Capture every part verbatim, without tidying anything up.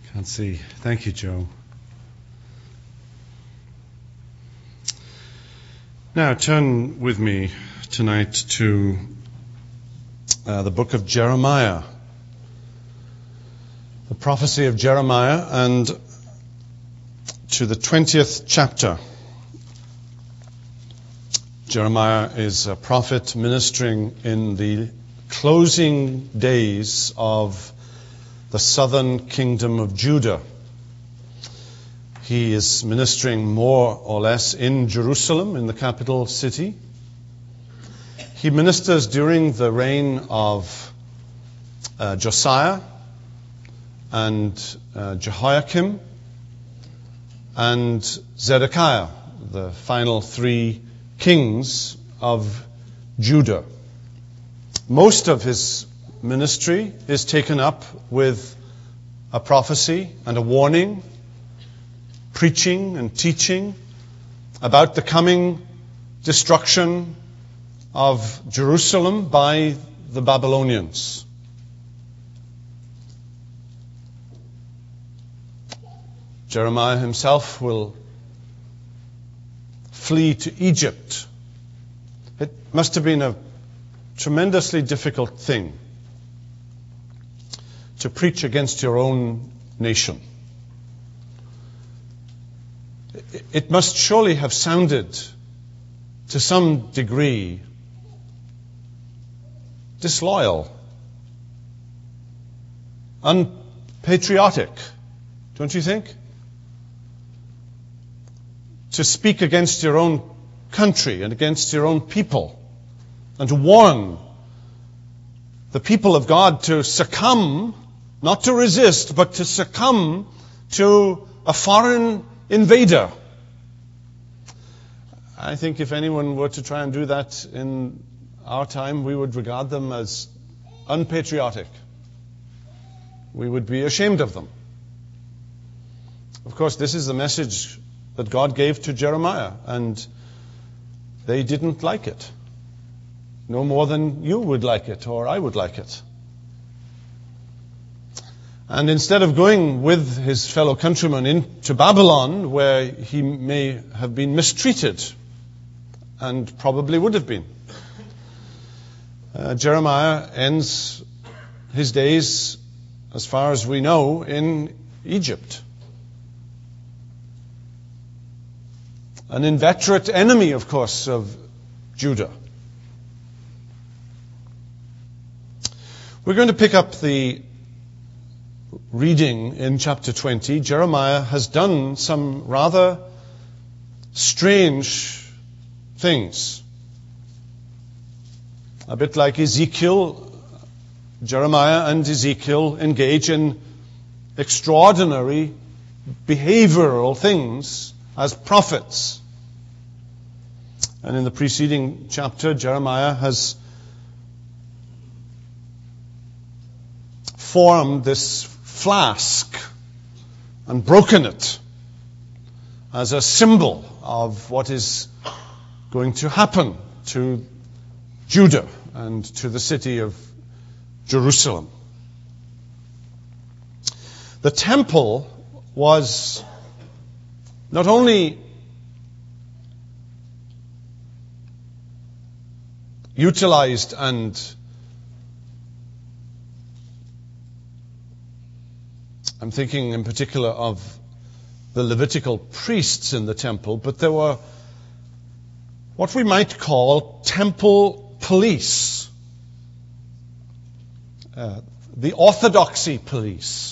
Can't see. Thank you, Joe. Now turn with me tonight to uh, the book of Jeremiah. The prophecy of Jeremiah, and to the twentieth chapter. Jeremiah is a prophet ministering in the closing days of the southern kingdom of Judah. He is ministering more or less in Jerusalem, in the capital city. He ministers during the reign of uh, Josiah and uh, Jehoiakim and Zedekiah, the final three kings of Judah. Most of his ministry is taken up with a prophecy and a warning, preaching and teaching about the coming destruction of Jerusalem by the Babylonians. Jeremiah himself will flee to Egypt. It must have been a tremendously difficult thing to preach against your own nation. It must surely have sounded, to some degree, disloyal, unpatriotic, don't you think? To speak against your own country and against your own people, and to warn the people of God to succumb, not to resist, but to succumb to a foreign invader. I think if anyone were to try and do that in our time, we would regard them as unpatriotic. We would be ashamed of them. Of course, this is the message that God gave to Jeremiah, and they didn't like it. No more than you would like it, or I would like it. And instead of going with his fellow countrymen into Babylon, where he may have been mistreated, and probably would have been, uh, Jeremiah ends his days, as far as we know, in Egypt. An inveterate enemy, of course, of Judah. We're going to pick up the reading in chapter twenty. Jeremiah has done some rather strange things. A bit like Ezekiel, Jeremiah and Ezekiel engage in extraordinary behavioral things as prophets. And in the preceding chapter, Jeremiah has formed this flask and broken it as a symbol of what is going to happen to Judah and to the city of Jerusalem. The temple was not only utilized and I'm thinking in particular of the Levitical priests in the temple, but there were what we might call temple police, uh, the orthodoxy police.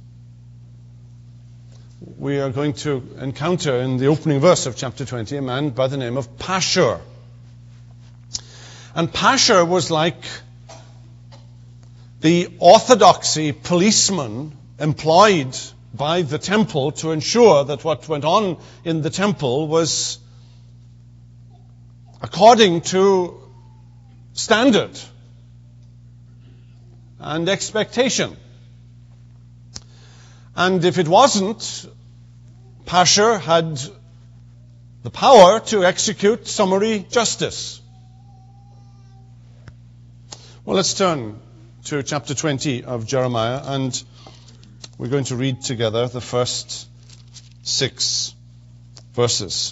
We are going to encounter in the opening verse of chapter twenty a man by the name of Pashur. And Pashur was like the orthodoxy policeman employed by the temple to ensure that what went on in the temple was according to standard and expectation. And if it wasn't, Pashur had the power to execute summary justice. Well, let's turn to chapter twenty of Jeremiah and We're going to read together the first six verses.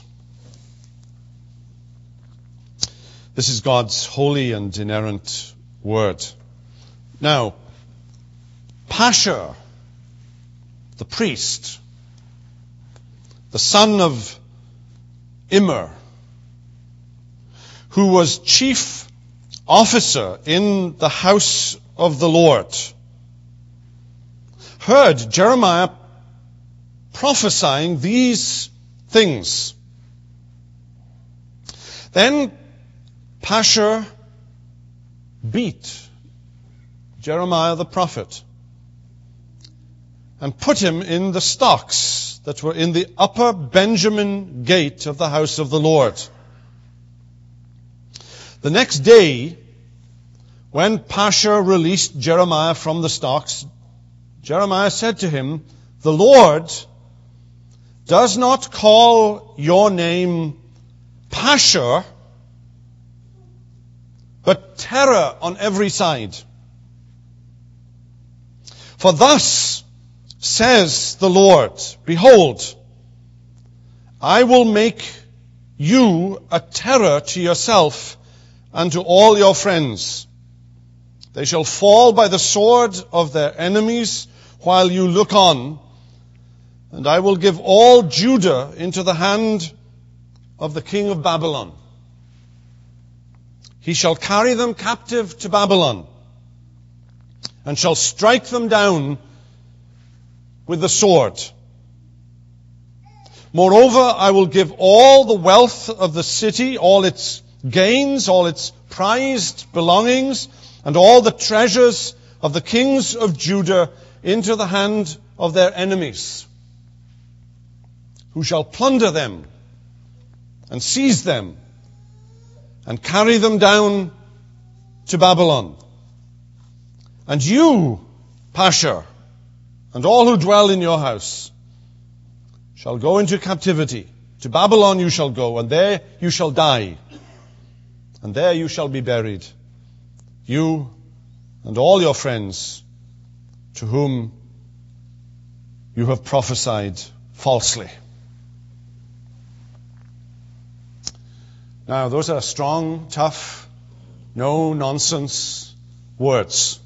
This is God's holy and inerrant word. Now, Pashur, the priest, the son of Immer, who was chief officer in the house of the Lord, heard Jeremiah prophesying these things. Then Pashur beat Jeremiah the prophet and put him in the stocks that were in the upper Benjamin gate of the house of the Lord. The next day, when Pashur released Jeremiah from the stocks, Jeremiah said to him, "The Lord does not call your name Pashur, but terror on every side. For thus says the Lord, behold, I will make you a terror to yourself and to all your friends. They shall fall by the sword of their enemies while you look on, and I will give all Judah into the hand of the king of Babylon. He shall carry them captive to Babylon, and shall strike them down with the sword. Moreover, I will give all the wealth of the city, all its gains, all its prized belongings, and all the treasures of the kings of Judah into the hand of their enemies, who shall plunder them and seize them and carry them down to Babylon. And you, Pashur, and all who dwell in your house, shall go into captivity. To Babylon you shall go, and there you shall die, and there you shall be buried, you and all your friends to whom you have prophesied falsely." Now, those are strong, tough, no-nonsense words.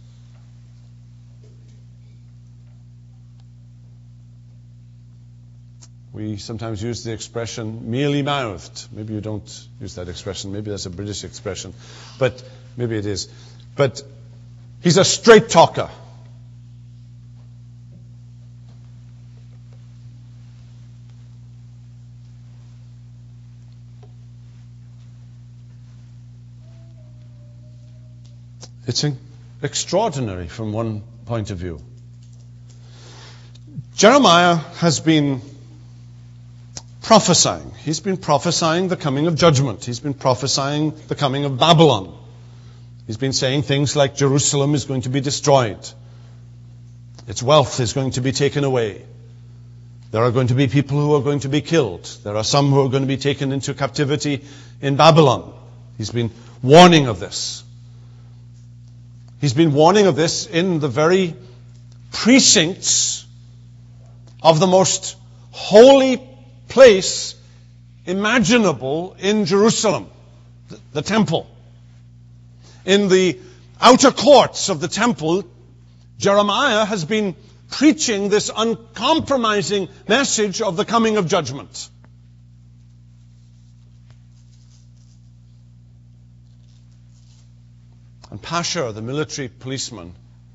We sometimes use the expression mealy-mouthed. Maybe you don't use that expression. Maybe that's a British expression. But maybe it is. But he's a straight talker. It's extraordinary from one point of view. Jeremiah has been prophesying. He's been prophesying the coming of judgment. He's been prophesying the coming of Babylon. He's been saying things like Jerusalem is going to be destroyed. Its wealth is going to be taken away. There are going to be people who are going to be killed. There are some who are going to be taken into captivity in Babylon. He's been warning of this. He's been warning of this in the very precincts of the most holy place imaginable in Jerusalem, the, the temple. In the outer courts of the temple, Jeremiah has been preaching this uncompromising message of the coming of judgment. And Pashur, the military policeman,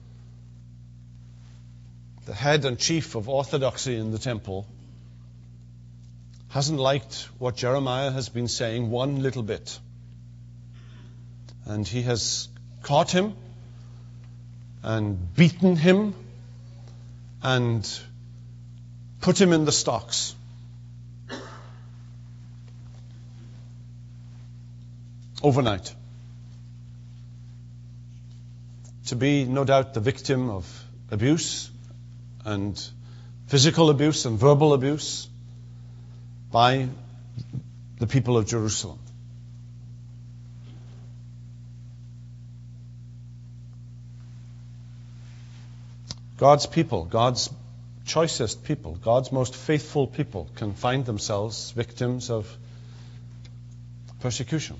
the head and chief of orthodoxy in the temple, hasn't liked what Jeremiah has been saying one little bit. And he has caught him and beaten him and put him in the stocks. Overnight. To be, no doubt, the victim of abuse and physical abuse and verbal abuse by the people of Jerusalem. God's people, God's choicest people, God's most faithful people, can find themselves victims of persecution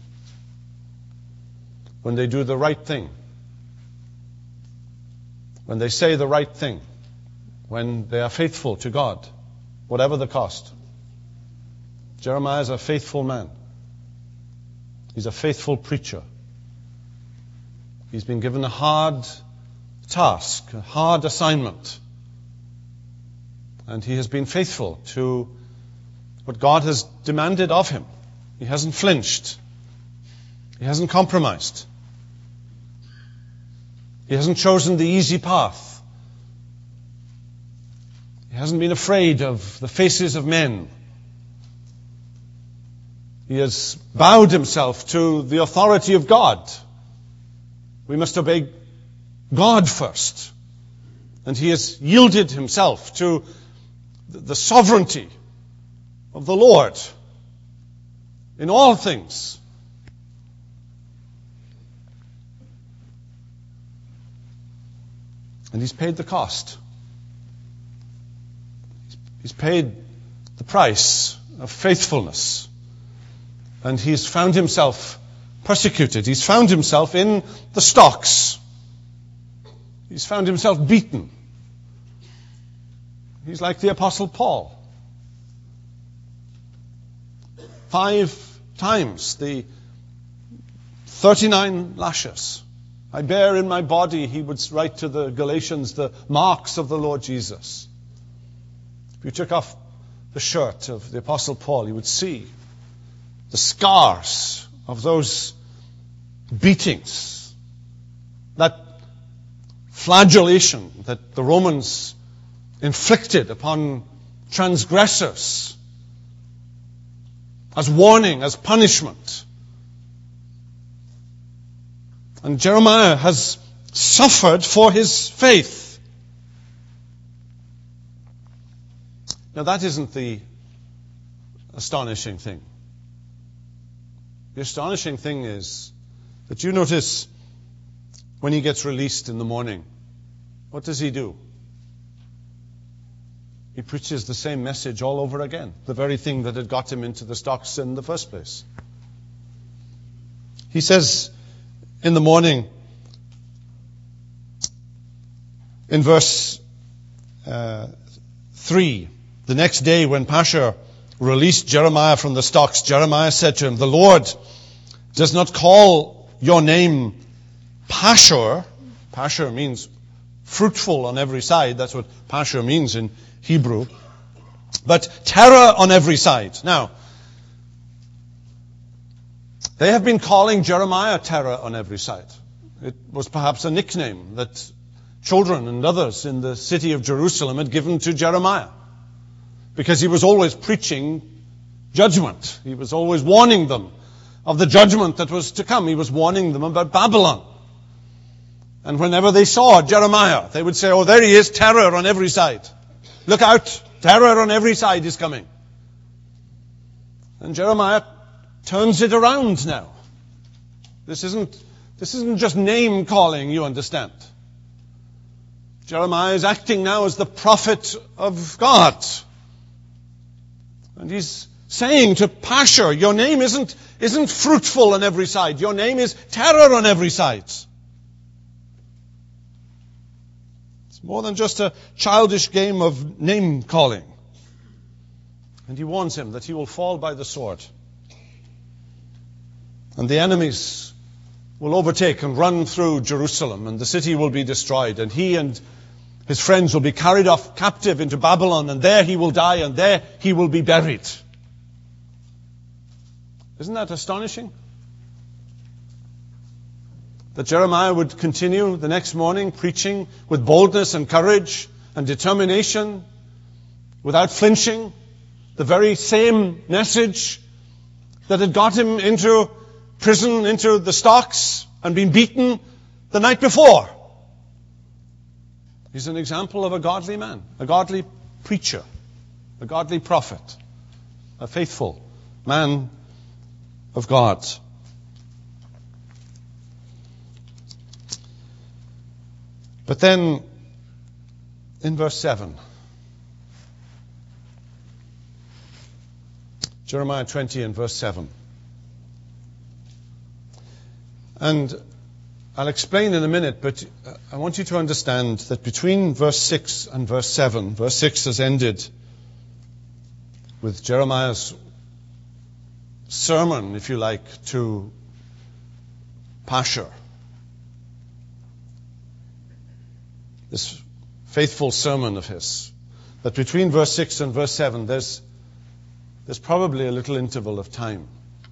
when they do the right thing, when they say the right thing, when they are faithful to God, whatever the cost. Jeremiah is a faithful man. He's a faithful preacher. He's been given a hard task, a hard assignment. And he has been faithful to what God has demanded of him. He hasn't flinched. He hasn't compromised. He hasn't chosen the easy path. He hasn't been afraid of the faces of men. He has bowed himself to the authority of God. We must obey God first. And he has yielded himself to the sovereignty of the Lord in all things. And he's paid the cost. He's paid the price of faithfulness. And he's found himself persecuted. He's found himself in the stocks. He's found himself beaten. He's like the Apostle Paul. Five times the thirty-nine lashes. I bear in my body, he would write to the Galatians, the marks of the Lord Jesus. If you took off the shirt of the Apostle Paul, you would see the scars of those beatings, that flagellation that the Romans inflicted upon transgressors as warning, as punishment. And Jeremiah has suffered for his faith. Now that isn't the astonishing thing. The astonishing thing is that you notice when he gets released in the morning, what does he do? He preaches the same message all over again, the very thing that had got him into the stocks in the first place. He says in the morning, in verse uh, three, the next day when Pashur released Jeremiah from the stocks, Jeremiah said to him, "The Lord does not call your name Pashur." Pashur means fruitful on every side. That's what Pashur means in Hebrew. But terror on every side. Now, they have been calling Jeremiah terror on every side. It was perhaps a nickname that children and others in the city of Jerusalem had given to Jeremiah, because he was always preaching judgment. He was always warning them of the judgment that was to come. He was warning them about Babylon. And whenever they saw Jeremiah, they would say, "Oh, there he is, terror on every side. Look out, terror on every side is coming." And Jeremiah turns it around now. This isn't, this isn't just name calling, you understand. Jeremiah is acting now as the prophet of God. And he's saying to Pashur, your name isn't, isn't fruitful on every side. Your name is terror on every side. It's more than just a childish game of name calling. And he warns him that he will fall by the sword. And the enemies will overtake and run through Jerusalem, and the city will be destroyed, and he and his friends will be carried off captive into Babylon, and there he will die, and there he will be buried. Isn't that astonishing? That Jeremiah would continue the next morning preaching with boldness and courage and determination, without flinching, the very same message that had got him into prison, into the stocks, and been beaten the night before. He's an example of a godly man, a godly preacher, a godly prophet, a faithful man of God. But then, in verse seven, Jeremiah twenty and verse seven. And I'll explain in a minute, but I want you to understand that between verse six and verse seven, verse six has ended with Jeremiah's sermon, if you like, to Pashur. This faithful sermon of his. That between verse six and verse seven, there's, there's probably a little interval of time.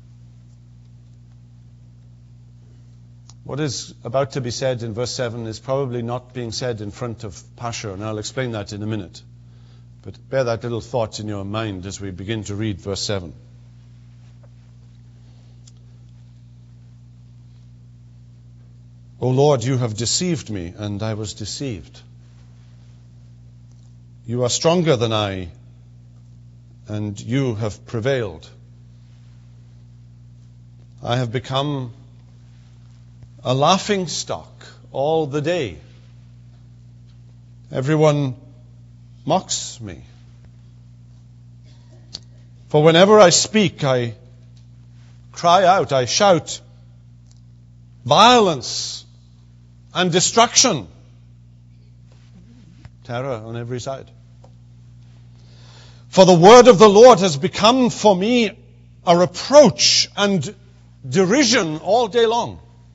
What is about to be said in verse seven is probably not being said in front of Pashur, and I'll explain that in a minute. But bear that little thought in your mind as we begin to read verse seven. O Lord, you have deceived me, and I was deceived. You are stronger than I, and you have prevailed. I have become a laughing stock all the day. Everyone mocks me. For whenever I speak, I cry out, I shout, violence and destruction. Terror on every side. For the word of the Lord has become for me a reproach and derision all day long.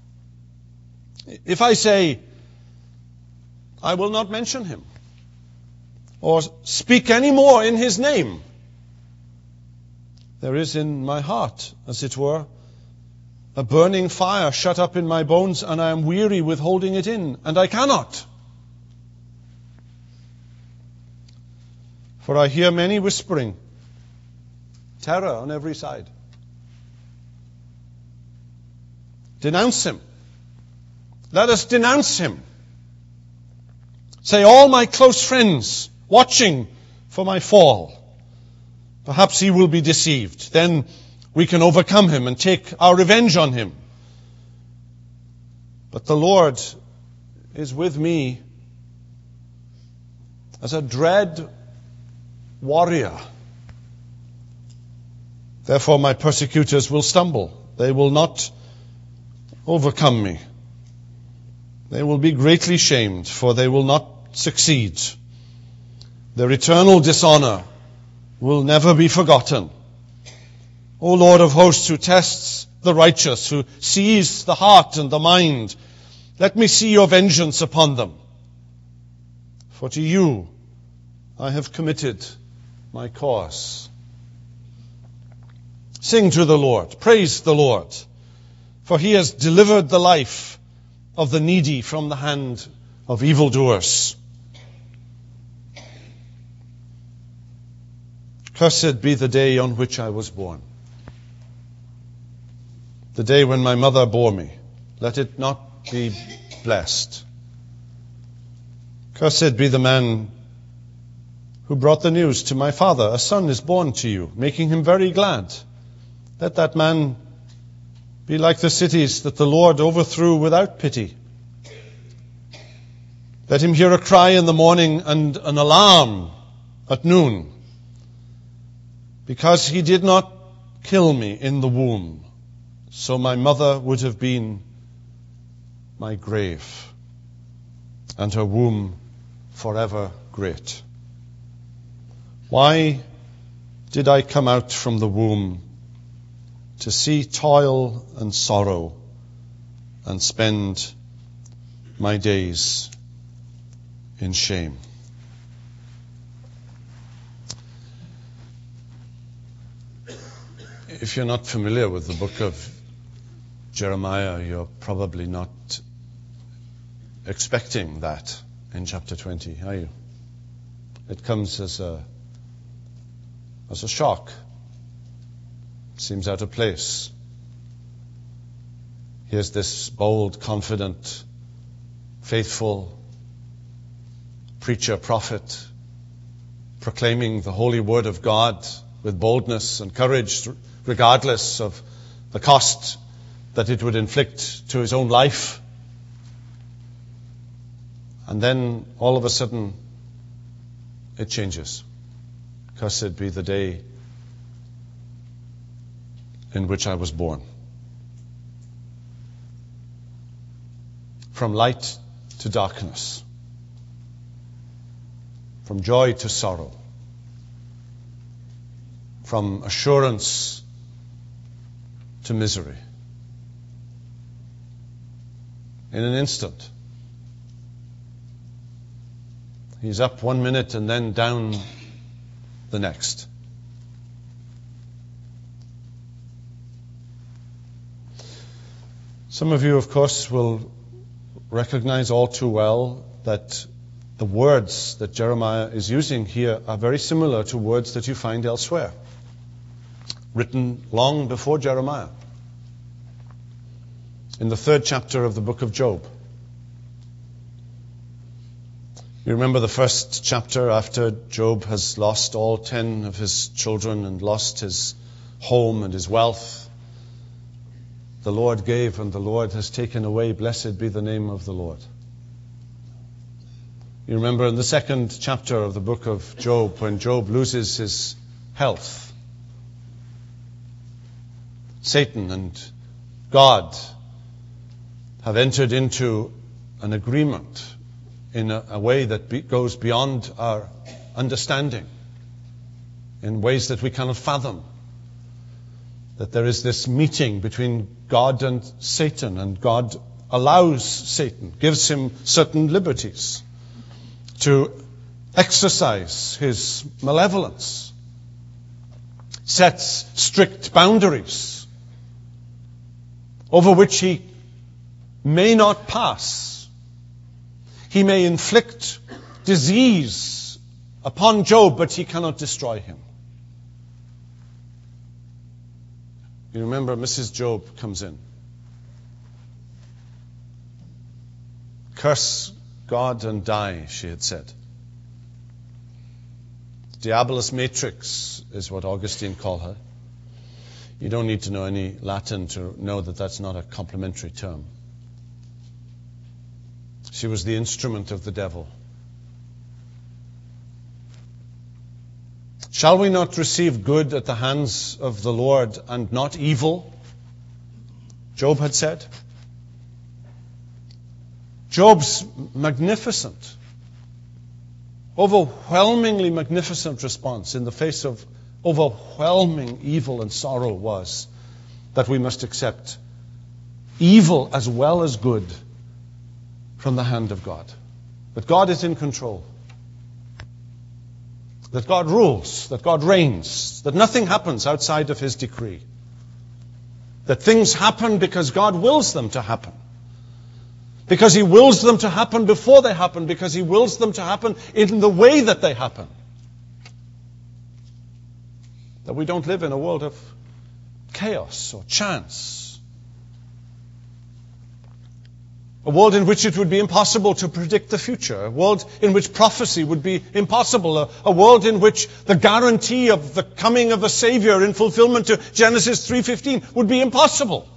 If I say, I will not mention him, or speak any more in his name, there is in my heart, as it were, a burning fire shut up in my bones, and I am weary with holding it in, and I cannot. For I hear many whispering, terror on every side. Denounce him. Let us denounce him. Say, all my close friends watching for my fall. Perhaps he will be deceived. Then we can overcome him and take our revenge on him. But the Lord is with me as a dread warrior. Therefore my persecutors will stumble. They will not overcome me. They will be greatly shamed, for they will not succeed. Their eternal dishonor will never be forgotten. O Lord of hosts, who tests the righteous, who sees the heart and the mind, let me see your vengeance upon them. For to you I have committed my cause. Sing to the Lord, praise the Lord, for he has delivered the life of the needy from the hand of evildoers. Cursed be the day on which I was born, the day when my mother bore me. Let it not be blessed. Cursed be the man who brought the news to my father, a son is born to you, making him very glad. Let that man be like the cities that the Lord overthrew without pity. Let him hear a cry in the morning and an alarm at noon, because he did not kill me in the womb, so my mother would have been my grave, and her womb forever great. Why did I come out from the womb to see toil and sorrow and spend my days in shame? If you're not familiar with the book of Jeremiah, you're probably not expecting that in chapter twenty, are you? It comes as a as a shock. Seems out of place. Here's this bold, confident, faithful preacher, prophet, proclaiming the holy word of God with boldness and courage, regardless of the cost that it would inflict to his own life. And then, all of a sudden, it changes. Cursed be the day in which I was born. From light to darkness. From joy to sorrow. From assurance to misery. In an instant. He's up one minute and then down the next. Some of you, of course, will recognize all too well that the words that Jeremiah is using here are very similar to words that you find elsewhere, written long before Jeremiah, in the third chapter of the book of Job. You remember the first chapter after Job has lost all ten of his children and lost his home and his wealth. The Lord gave and the Lord has taken away. Blessed be the name of the Lord. You remember in the second chapter of the book of Job when Job loses his health. Satan and God have entered into an agreement in a, a way that be, goes beyond our understanding, in ways that we cannot fathom. That there is this meeting between God and Satan, and God allows Satan, gives him certain liberties to exercise his malevolence, sets strict boundaries over which he may not pass. He may inflict disease upon Job, but he cannot destroy him. You remember Missus Job comes in. Curse God and die, she had said. Diabolus matrix is what Augustine called her. You don't need to know any Latin to know that that's not a complimentary term. She was the instrument of the devil. Shall we not receive good at the hands of the Lord and not evil? Job had said. Job's magnificent, overwhelmingly magnificent response in the face of overwhelming evil and sorrow was that we must accept evil as well as good from the hand of God. That God is in control. That God rules. That God reigns. That nothing happens outside of His decree. That things happen because God wills them to happen. Because He wills them to happen before they happen. Because He wills them to happen in the way that they happen. That we don't live in a world of chaos or chance. A world in which it would be impossible to predict the future. A world in which prophecy would be impossible. A, a world in which the guarantee of the coming of a Savior in fulfillment to Genesis three fifteen would be impossible.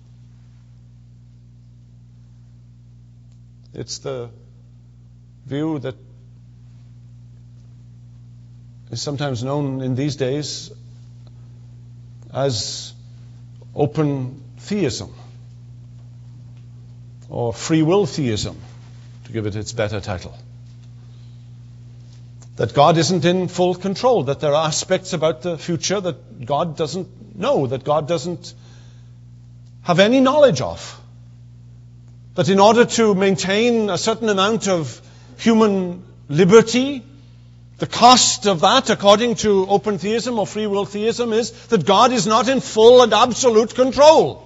It's the view that is sometimes known in these days as open theism. Or free will theism, to give it its better title. That God isn't in full control, that there are aspects about the future that God doesn't know, that God doesn't have any knowledge of. That in order to maintain a certain amount of human liberty, the cost of that, according to open theism or free will theism, is that God is not in full and absolute control.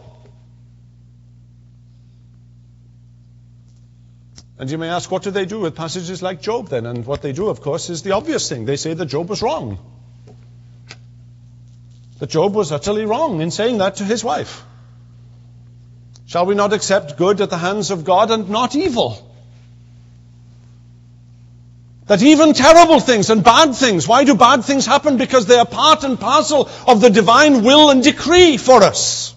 And you may ask, what do they do with passages like Job then? And what they do, of course, is the obvious thing. They say that Job was wrong. That Job was utterly wrong in saying that to his wife. Shall we not accept good at the hands of God and not evil? That even terrible things and bad things, why do bad things happen? Because they are part and parcel of the divine will and decree for us.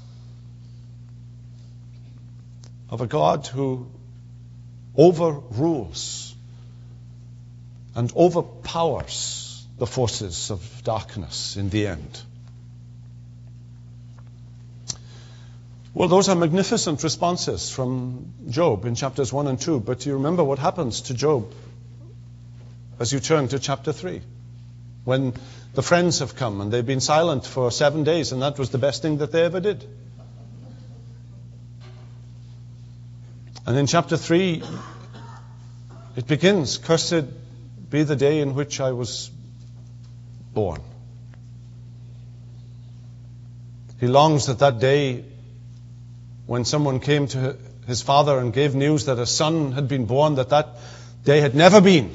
Of a God who overrules and overpowers the forces of darkness in the end. Well, those are magnificent responses from Job in chapters one and two. But you remember what happens to Job as you turn to chapter three, when the friends have come and they've been silent for seven days, and that was the best thing that they ever did. And in chapter three, it begins, "Cursed be the day in which I was born." He longs that that day when someone came to his father and gave news that a son had been born, that that day had never been.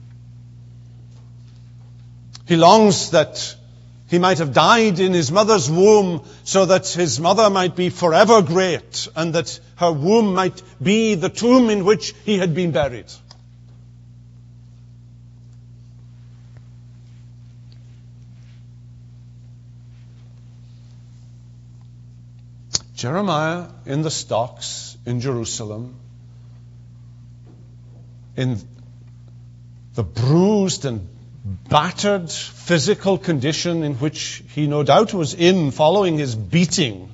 He longs that he might have died in his mother's womb so that his mother might be forever great and that her womb might be the tomb in which he had been buried. Jeremiah in the stocks in Jerusalem, in the bruised and battered physical condition in which he no doubt was in following his beating,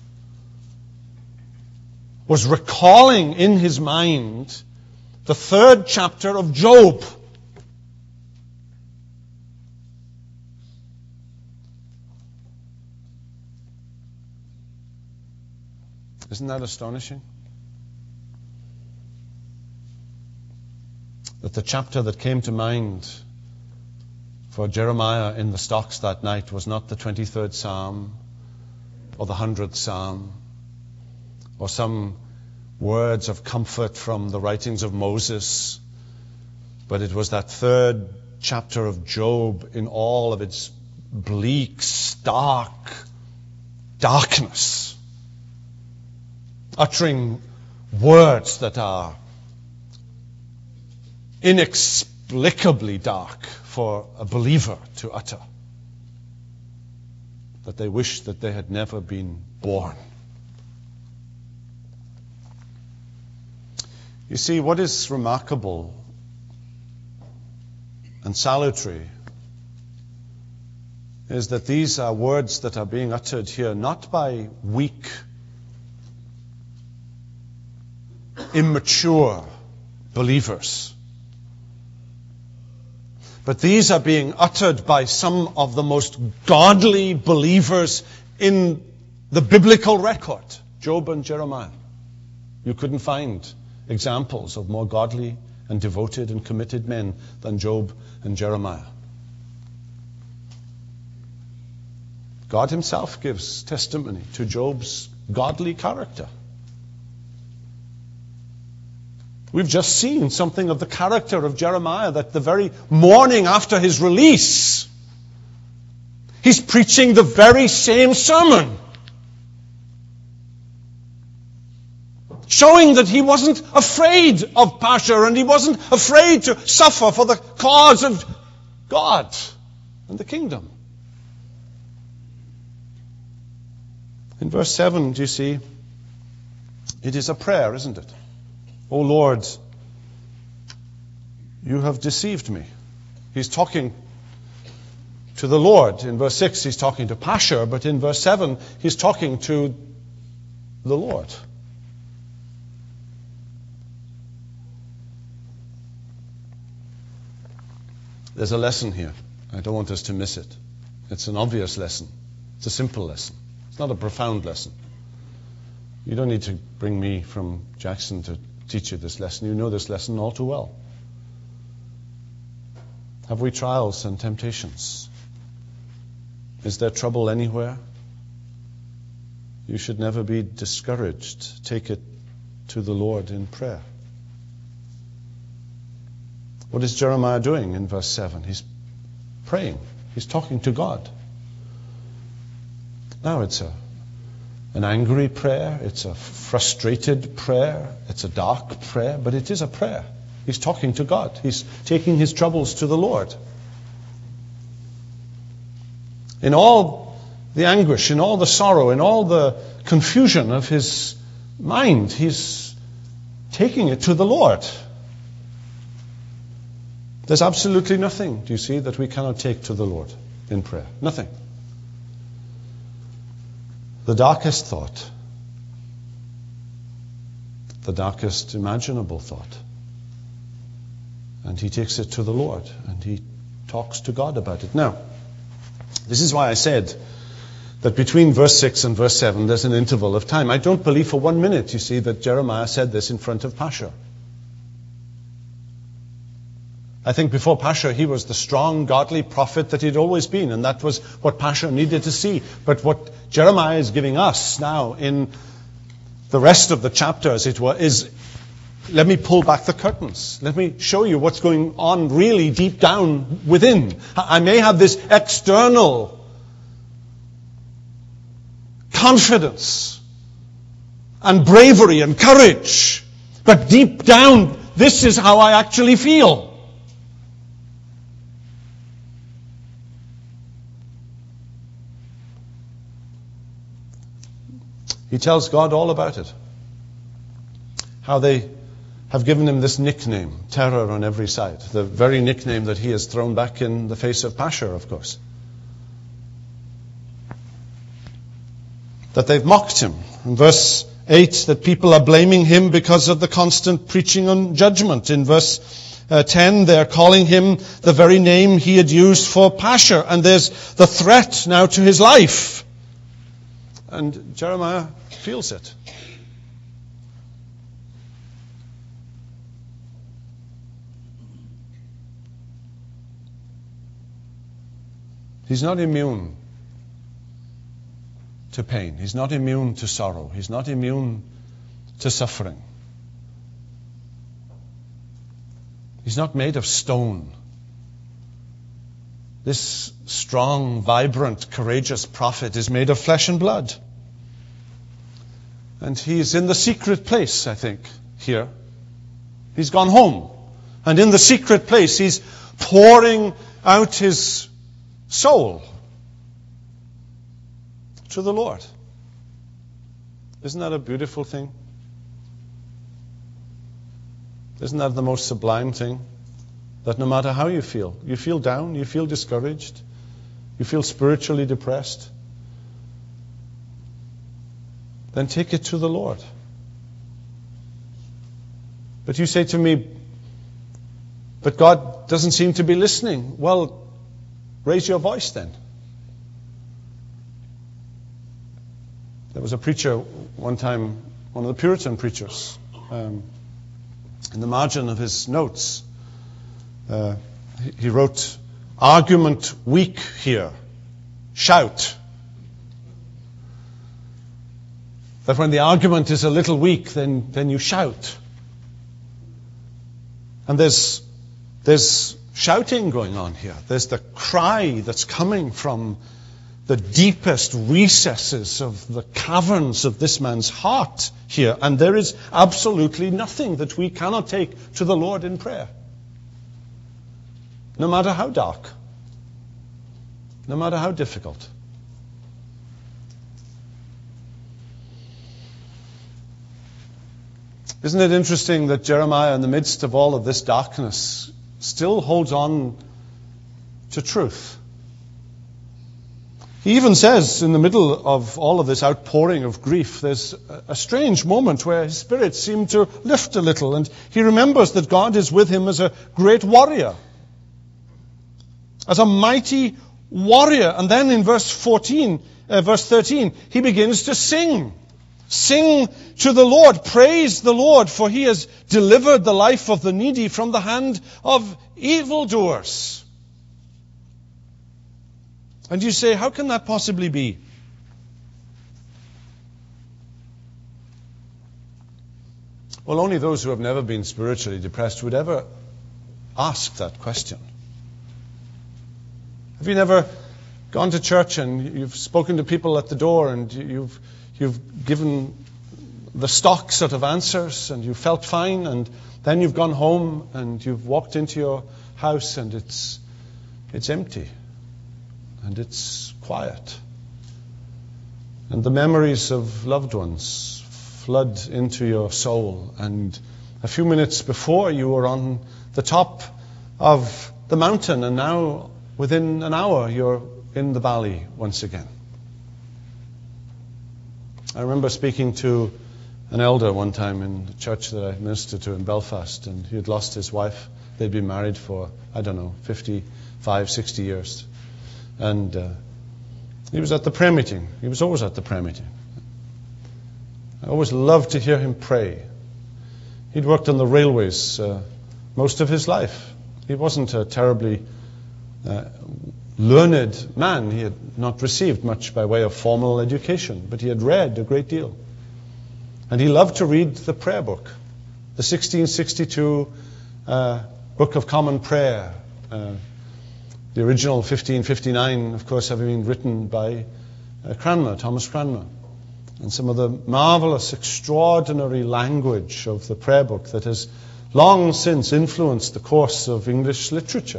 was recalling in his mind the third chapter of Job. Isn't that astonishing? That the chapter that came to mind for Jeremiah in the stocks that night was not the twenty-third Psalm or the hundredth Psalm or some words of comfort from the writings of Moses, but it was that third chapter of Job in all of its bleak, stark darkness, uttering words that are inexplicably dark for a believer to utter, that they wish that they had never been born. You see, what is remarkable and salutary is that these are words that are being uttered here not by weak, immature believers, but these are being uttered by some of the most godly believers in the biblical record, Job and Jeremiah. You couldn't find examples of more godly and devoted and committed men than Job and Jeremiah. God himself gives testimony to Job's godly character. We've just seen something of the character of Jeremiah, that the very morning after his release, he's preaching the very same sermon, showing that he wasn't afraid of Pasher and he wasn't afraid to suffer for the cause of God and the kingdom. In verse seven, do you see, it is a prayer, isn't it? O Lord, you have deceived me. He's talking to the Lord. In verse six, he's talking to Pasher, but in verse seven, he's talking to the Lord. There's a lesson here. I don't want us to miss it. It's an obvious lesson. It's a simple lesson. It's not a profound lesson. You don't need to bring me from Jackson to teach you this lesson. You know this lesson all too well. Have we trials and temptations? Is there trouble anywhere? You should never be discouraged. Take it to the Lord in prayer. What is Jeremiah doing in verse seven? He's praying. He's talking to God. Now it's a An angry prayer, it's a frustrated prayer, it's a dark prayer, but it is a prayer. He's talking to God. He's taking his troubles to the Lord. In all the anguish, in all the sorrow, in all the confusion of his mind, he's taking it to the Lord. There's absolutely nothing, do you see, that we cannot take to the Lord in prayer. Nothing. The darkest thought, the darkest imaginable thought. And he takes it to the Lord, and he talks to God about it. Now, this is why I said that between verse six and verse seven there's an interval of time. I don't believe for one minute, you see, that Jeremiah said this in front of Pashur. I think before Pashur he was the strong, godly prophet that he'd always been, and that was what Pashur needed to see. But what Jeremiah is giving us now in the rest of the chapter, as it were, is, let me pull back the curtains. Let me show you what's going on really deep down within. I may have this external confidence and bravery and courage, but deep down, this is how I actually feel. He tells God all about it. How they have given him this nickname, terror on every side. The very nickname that he has thrown back in the face of Pashur, of course. That they've mocked him. In verse eight, that people are blaming him because of the constant preaching on judgment. In verse uh, ten, they're calling him the very name he had used for Pashur. And there's the threat now to his life. And Jeremiah feels it. He's not immune to pain. He's not immune to sorrow. He's not immune to suffering. He's not made of stone. This strong, vibrant, courageous prophet is made of flesh and blood. And he's in the secret place, I think, here. He's gone home. And in the secret place, he's pouring out his soul to the Lord. Isn't that a beautiful thing? Isn't that the most sublime thing? That no matter how you feel, you feel down, you feel discouraged, you feel spiritually depressed, then take it to the Lord. But you say to me, but God doesn't seem to be listening. Well, raise your voice then. There was a preacher one time, one of the Puritan preachers, um, in the margin of his notes, uh, he, he wrote, "Argument weak here, shout." That when the argument is a little weak, then, then you shout. And there's, there's shouting going on here. There's the cry that's coming from the deepest recesses of the caverns of this man's heart here. And there is absolutely nothing that we cannot take to the Lord in prayer. No matter how dark. No matter how difficult. Isn't it interesting that Jeremiah, in the midst of all of this darkness, still holds on to truth? He even says, in the middle of all of this outpouring of grief, there's a strange moment where his spirits seem to lift a little, and he remembers that God is with him as a great warrior, as a mighty warrior. And then in verse fourteen, uh, verse thirteen, he begins to sing. Sing to the Lord, praise the Lord, for he has delivered the life of the needy from the hand of evildoers. And you say, how can that possibly be? Well, only those who have never been spiritually depressed would ever ask that question. Have you never gone to church and you've spoken to people at the door and you've You've given the stock sort of answers and you felt fine, and then you've gone home and you've walked into your house and it's it's empty and it's quiet. And the memories of loved ones flood into your soul, and a few minutes before you were on the top of the mountain, and now within an hour you're in the valley once again. I remember speaking to an elder one time in the church that I ministered to in Belfast, and he had lost his wife. They'd been married for, I don't know, fifty-five, sixty years. And uh, he was at the prayer meeting. He was always at the prayer meeting. I always loved to hear him pray. He'd worked on the railways uh, most of his life. He wasn't a terribly uh, learned man. He had not received much by way of formal education, but he had read a great deal. And he loved to read the prayer book, the sixteen sixty-two uh, Book of Common Prayer. Uh, the original fifteen fifty-nine, of course, having been written by uh, Cranmer, Thomas Cranmer. And some of the marvelous, extraordinary language of the prayer book that has long since influenced the course of English literature.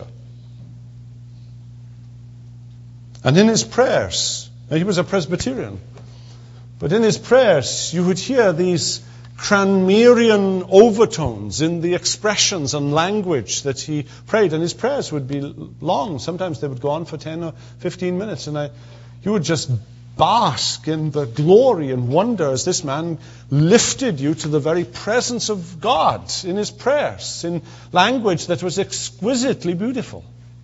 And in his prayers, now he was a Presbyterian, but in his prayers you would hear these Cranmerian overtones in the expressions and language that he prayed. And his prayers would be long. Sometimes they would go on for ten or fifteen minutes. And I, you would just bask in the glory and wonder as this man lifted you to the very presence of God in his prayers, in language that was exquisitely beautiful.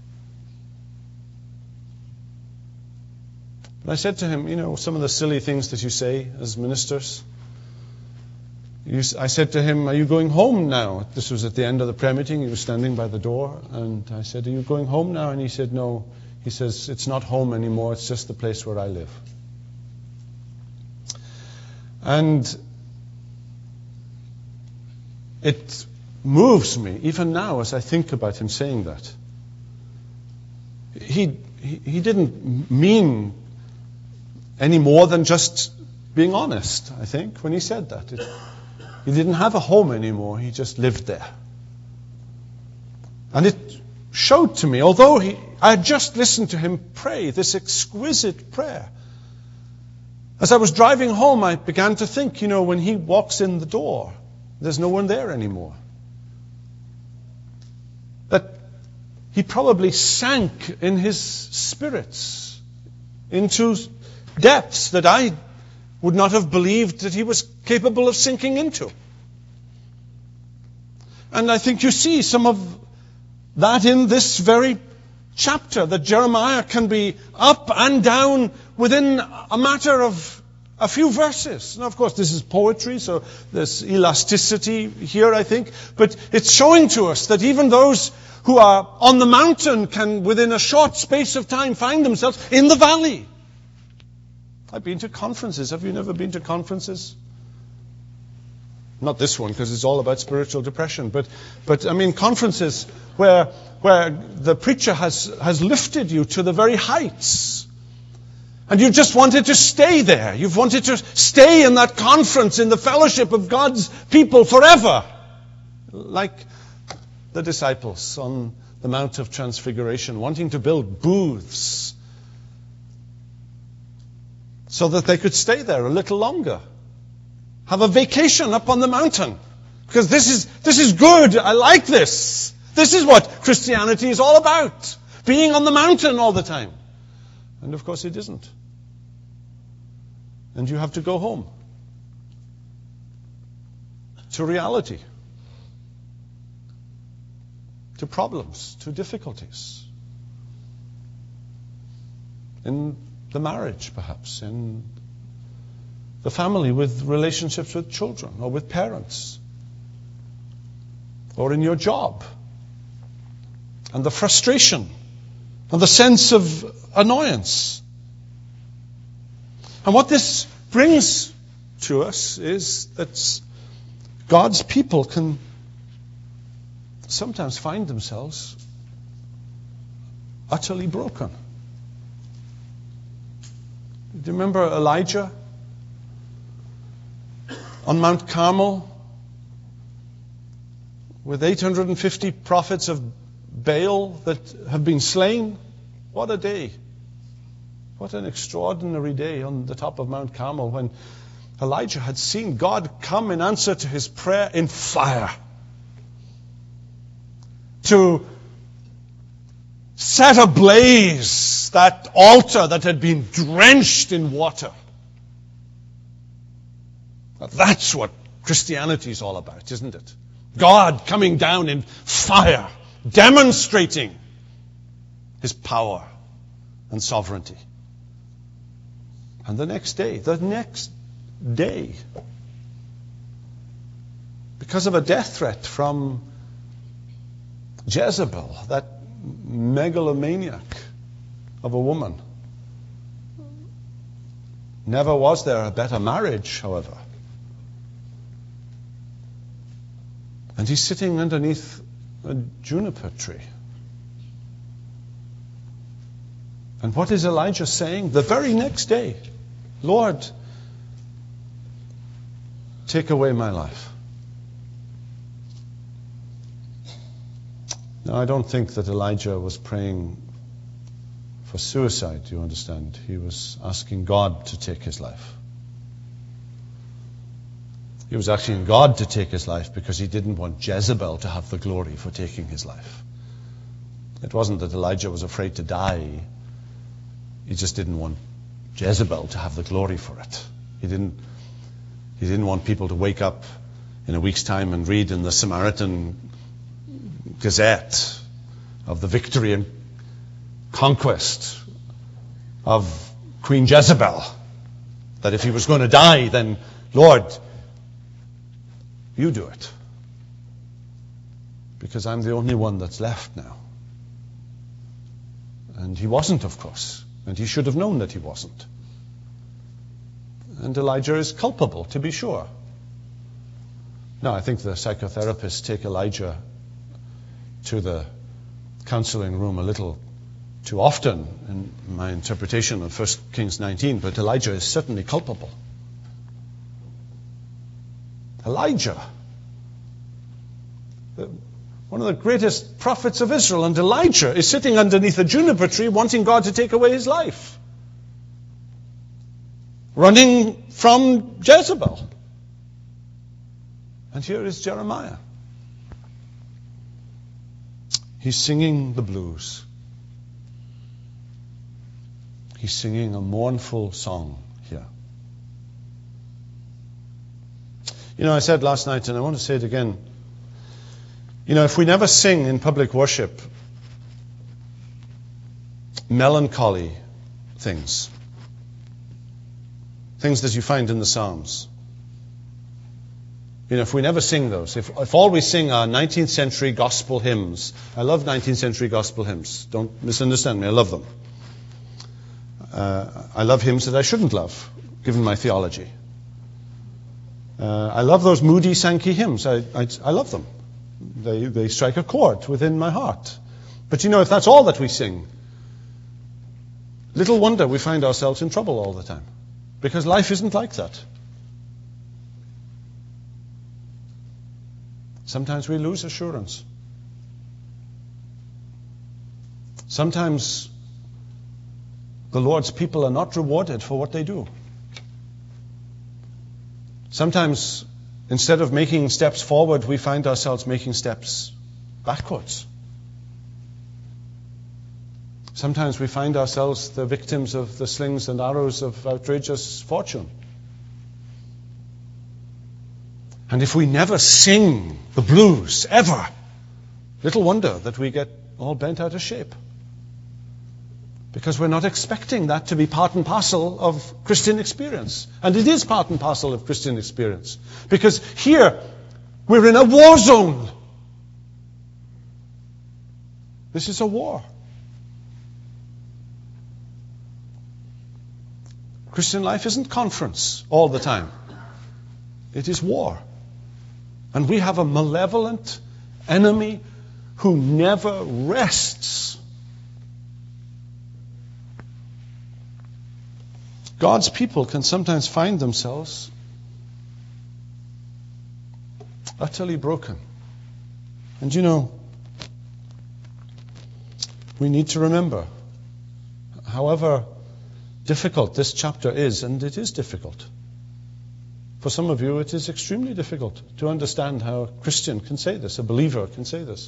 And I said to him, you know, some of the silly things that you say as ministers. You, I said to him, are you going home now? This was at the end of the prayer meeting. He was standing by the door. And I said, are you going home now? And he said, no. He says, it's not home anymore. It's just the place where I live. And it moves me, even now, as I think about him saying that. He, he, he didn't mean any more than just being honest, I think, when he said that. It, he didn't have a home anymore. He just lived there. And it showed to me, although he, I had just listened to him pray this exquisite prayer, as I was driving home, I began to think, you know, when he walks in the door, there's no one there anymore. That he probably sank in his spirits into depths that I would not have believed that he was capable of sinking into. And I think you see some of that in this very chapter, that Jeremiah can be up and down within a matter of a few verses. Now, of course, this is poetry, so there's elasticity here, I think. But it's showing to us that even those who are on the mountain can, within a short space of time, find themselves in the valley. I've been to conferences. Have you never been to conferences? Not this one, because it's all about spiritual depression. But, but I mean, conferences where where the preacher has, has lifted you to the very heights. And you just wanted to stay there. You've wanted to stay in that conference, in the fellowship of God's people forever. Like the disciples on the Mount of Transfiguration, wanting to build booths so that they could stay there a little longer. Have a vacation up on the mountain. Because this is, this is good. I like this. This is what Christianity is all about. Being on the mountain all the time. And of course it isn't. And you have to go home. To reality. To problems. To difficulties. In the marriage, perhaps. In the family, with relationships with children or with parents. Or in your job. And the frustration. And the sense of annoyance. And what this brings to us is that God's people can sometimes find themselves utterly broken. Do you remember Elijah on Mount Carmel with eight hundred fifty prophets of Baal that have been slain? What a day. What an extraordinary day on the top of Mount Carmel when Elijah had seen God come in answer to his prayer in fire. To set ablaze that altar that had been drenched in water. That's what Christianity is all about, isn't it? God coming down in fire, demonstrating his power and sovereignty. And the next day, the next day, because of a death threat from Jezebel, that megalomaniac of a woman. Never was there a better marriage, however. And he's sitting underneath a juniper tree. And what is Elijah saying? The very next day, Lord, take away my life. Now, I don't think that Elijah was praying for suicide, you understand. He was asking God to take his life. He was asking God to take his life because he didn't want Jezebel to have the glory for taking his life. It wasn't that Elijah was afraid to die. He just didn't want Jezebel to have the glory for it. He didn't, he didn't want people to wake up in a week's time and read in the Samaritan Gazette of the victory and conquest of Queen Jezebel. That if he was going to die, then, Lord, you do it. Because I'm the only one that's left now. And he wasn't, of course. And he should have known that he wasn't. And Elijah is culpable, to be sure. Now, I think the psychotherapists take Elijah to the counseling room a little too often in my interpretation of First Kings nineteen, but Elijah is certainly culpable. Elijah, the, one of the greatest prophets of Israel, and Elijah is sitting underneath a juniper tree wanting God to take away his life. Running from Jezebel. And here is Jeremiah. He's singing the blues. He's singing a mournful song here. You know, I said last night, and I want to say it again, you know, if we never sing in public worship melancholy things, things that you find in the Psalms, you know, if we never sing those, if, if all we sing are nineteenth century gospel hymns, I love nineteenth century gospel hymns, don't misunderstand me, I love them. Uh, I love hymns that I shouldn't love, given my theology. Uh, I love those moody Sankey hymns, I, I, I love them. They, they strike a chord within my heart. But you know, if that's all that we sing, little wonder we find ourselves in trouble all the time. Because life isn't like that. Sometimes we lose assurance. Sometimes the Lord's people are not rewarded for what they do. Sometimes, instead of making steps forward, we find ourselves making steps backwards. Sometimes we find ourselves the victims of the slings and arrows of outrageous fortune. And if we never sing the blues, ever, little wonder that we get all bent out of shape. Because we're not expecting that to be part and parcel of Christian experience. And it is part and parcel of Christian experience. Because here, we're in a war zone. This is a war. Christian life isn't conference all the time. It is war. And we have a malevolent enemy who never rests. God's people can sometimes find themselves utterly broken. And you know, we need to remember, however difficult this chapter is, and it is difficult. For some of you, it is extremely difficult to understand how a Christian can say this, a believer can say this.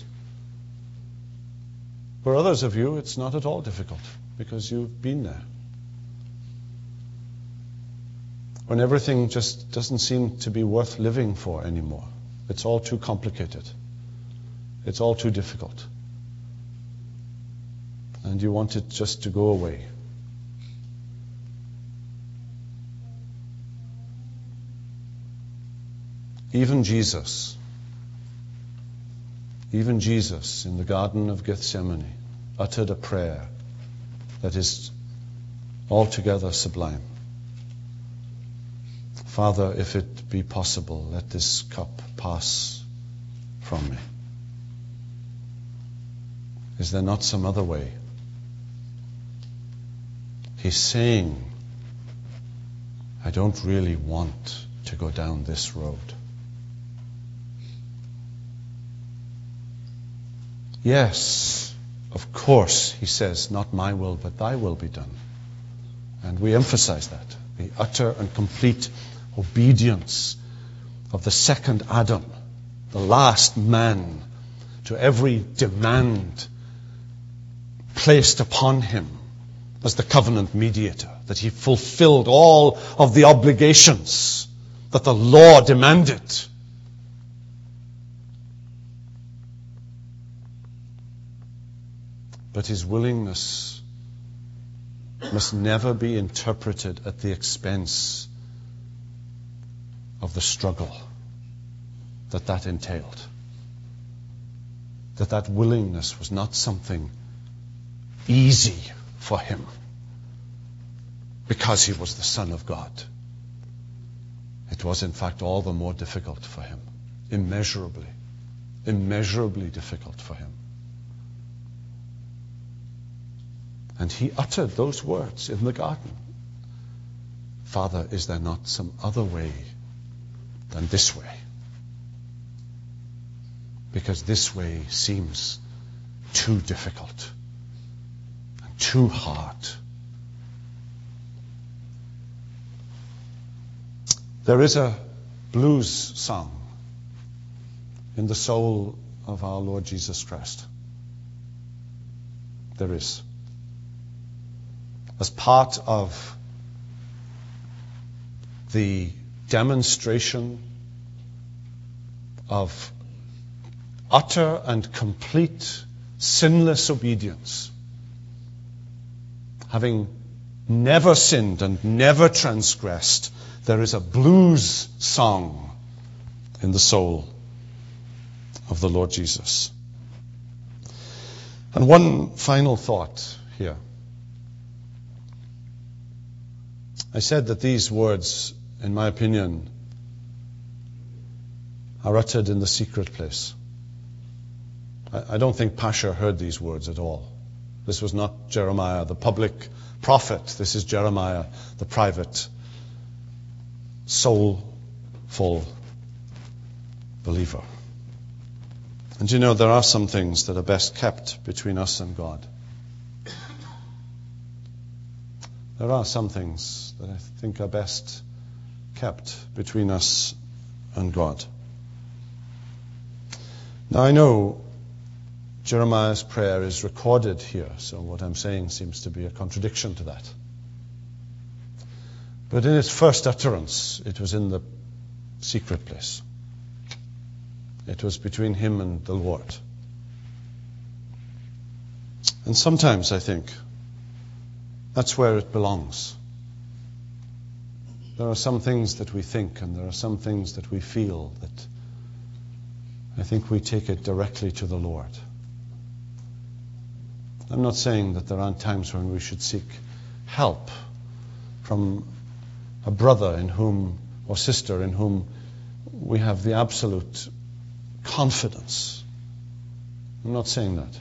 For others of you, it's not at all difficult, because you've been there. when everything just doesn't seem to be worth living for anymore. It's all too complicated. It's all too difficult. And you want it just to go away. Even Jesus, even Jesus in the Garden of Gethsemane uttered a prayer that is altogether sublime. Father, if it be possible, let this cup pass from me. Is there not some other way? He's saying, I don't really want to go down this road. Yes, of course, he says, not my will, but thy will be done. And we emphasize that. The utter and complete obedience of the second Adam, the last man, to every demand placed upon him as the covenant mediator, that he fulfilled all of the obligations that the law demanded. But his willingness must never be interpreted at the expense of the struggle that that entailed. That that willingness was not something easy for him because he was the Son of God. It was in fact all the more difficult for him. Immeasurably, immeasurably difficult for him. And he uttered those words in the garden. Father, is there not some other way than this way? Because this way seems too difficult and too hard. There is a blues song in the soul of our Lord Jesus Christ. There is. As part of the demonstration of utter and complete sinless obedience, having never sinned and never transgressed, there is a blues song in the soul of the Lord Jesus. And one final thought here. I said that these words, in my opinion, are uttered in the secret place. I, I don't think Pasha heard these words at all. This was not Jeremiah, the public prophet. This is Jeremiah, the private, soulful believer. And you know, there are some things that are best kept between us and God. There are some things that I think are best kept between us and God. Now I know Jeremiah's prayer is recorded here, so what I'm saying seems to be a contradiction to that. But in its first utterance, it was in the secret place. It was between him and the Lord. And sometimes I think that's where it belongs. There are some things that we think and there are some things that we feel that I think we take it directly to the Lord. I'm not saying that there aren't times when we should seek help from a brother in whom, or sister in whom we have the absolute confidence. I'm not saying that.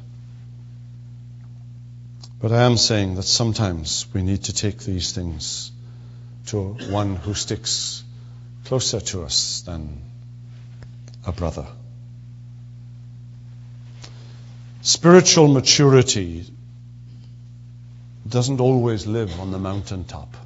But I am saying that sometimes we need to take these things to one who sticks closer to us than a brother. Spiritual maturity doesn't always live on the mountaintop.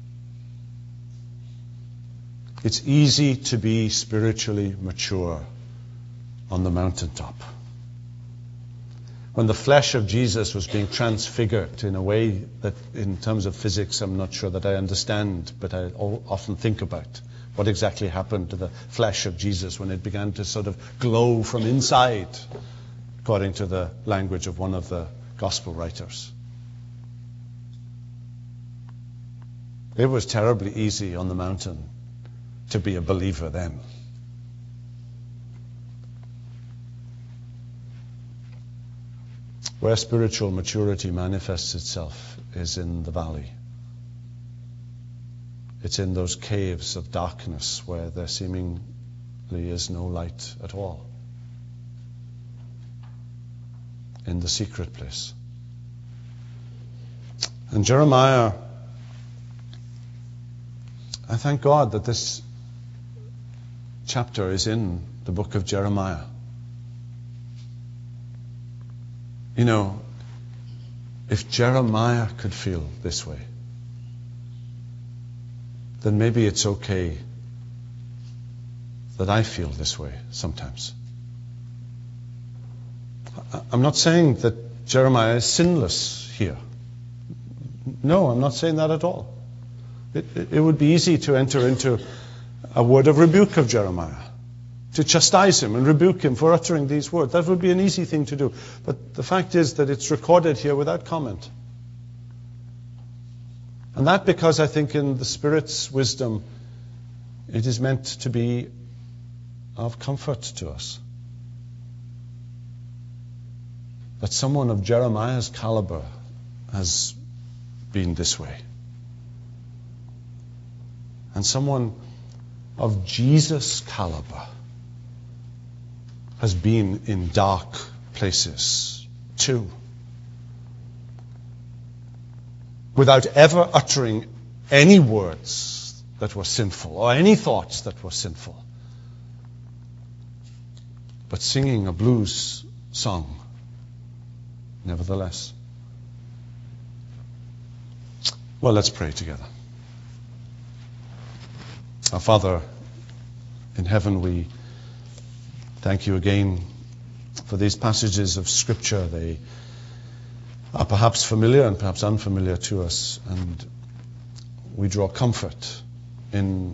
It's easy to be spiritually mature on the mountaintop. when the flesh of Jesus was being transfigured in a way that, in terms of physics, I'm not sure that I understand, but I often think about what exactly happened to the flesh of Jesus when it began to sort of glow from inside, according to the language of one of the gospel writers. It was terribly easy on the mountain to be a believer then. Where spiritual maturity manifests itself is in the valley. It's in those caves of darkness where there seemingly is no light at all. In the secret place. And Jeremiah, I thank God that this chapter is in the book of Jeremiah. You know, if Jeremiah could feel this way, then maybe it's okay that I feel this way sometimes. I'm not saying that Jeremiah is sinless here. No, I'm not saying that at all. It, it, it would be easy to enter into a word of rebuke of Jeremiah, to chastise him and rebuke him for uttering these words. That would be an easy thing to do. But the fact is that it's recorded here without comment. And that because I think in the Spirit's wisdom, it is meant to be of comfort to us. That someone of Jeremiah's caliber has been this way. And someone of Jesus' caliber has been in dark places too. Without ever uttering any words that were sinful or any thoughts that were sinful. But singing a blues song nevertheless. Well, let's pray together. Our Father in heaven, we thank you again for these passages of Scripture. They are perhaps familiar and perhaps unfamiliar to us, and we draw comfort in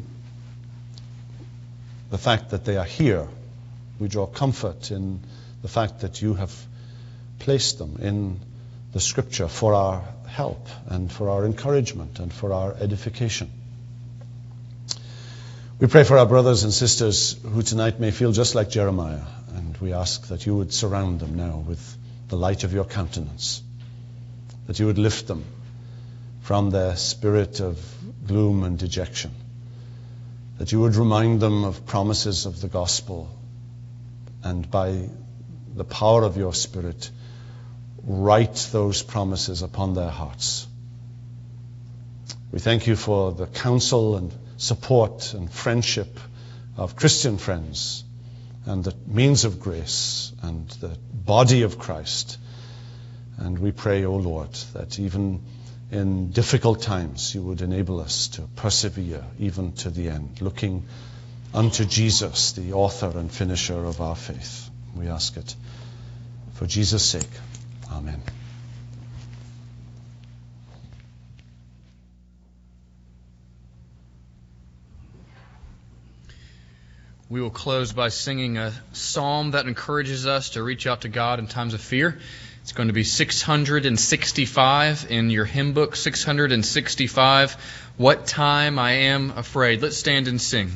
the fact that they are here. We draw comfort in the fact that you have placed them in the Scripture for our help and for our encouragement and for our edification. We pray for our brothers and sisters who tonight may feel just like Jeremiah, and we ask that you would surround them now with the light of your countenance, that you would lift them from their spirit of gloom and dejection, that you would remind them of promises of the gospel, and by the power of your Spirit, write those promises upon their hearts. We thank you for the counsel and support and friendship of Christian friends and the means of grace and the body of Christ. And we pray, O Lord, that even in difficult times you would enable us to persevere even to the end, looking unto Jesus, the author and finisher of our faith. We ask it for Jesus' sake. Amen. We will close by singing a psalm that encourages us to reach out to God in times of fear. It's going to be six hundred sixty-five in your hymn book, six hundred sixty-five, What Time I Am Afraid. Let's stand and sing.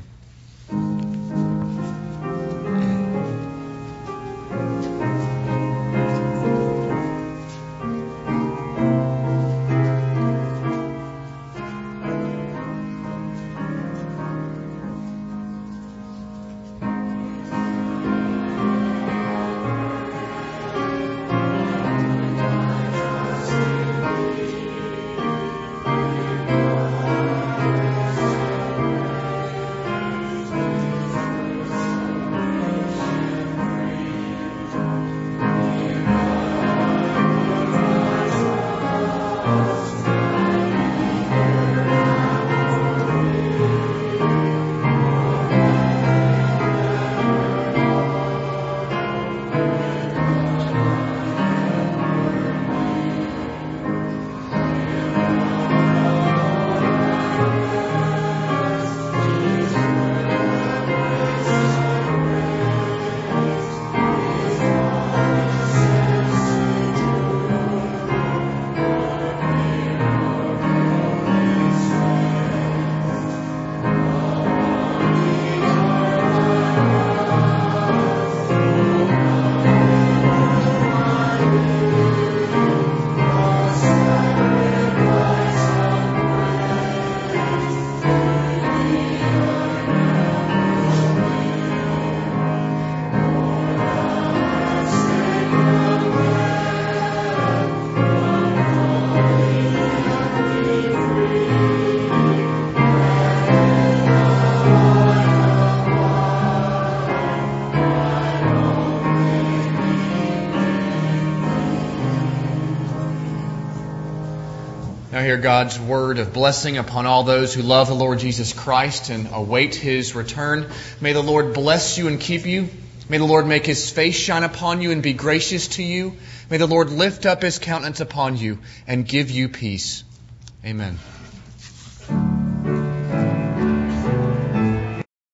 hear God's word of blessing upon all those who love the Lord Jesus Christ and await His return. May the Lord bless you and keep you. May the Lord make His face shine upon you and be gracious to you. May the Lord lift up His countenance upon you and give you peace. Amen.